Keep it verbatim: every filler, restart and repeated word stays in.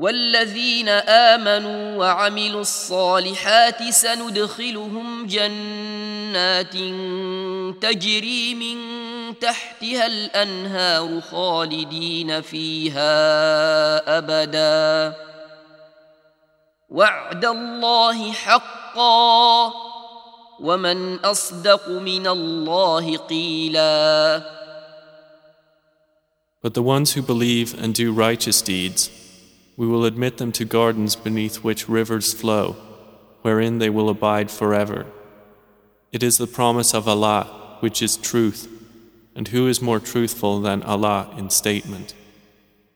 والذين آمنوا وعملوا الصالحات سندخلهم جنات تجري من تحتها الأنهار خالدين فيها أبدا وعد الله حقا ومن أصدق من الله قيلا. But the ones who believe and do righteous deeds, we will admit them to gardens beneath which rivers flow, wherein they will abide forever. It is the promise of Allah, which is truth, and who is more truthful than Allah in statement?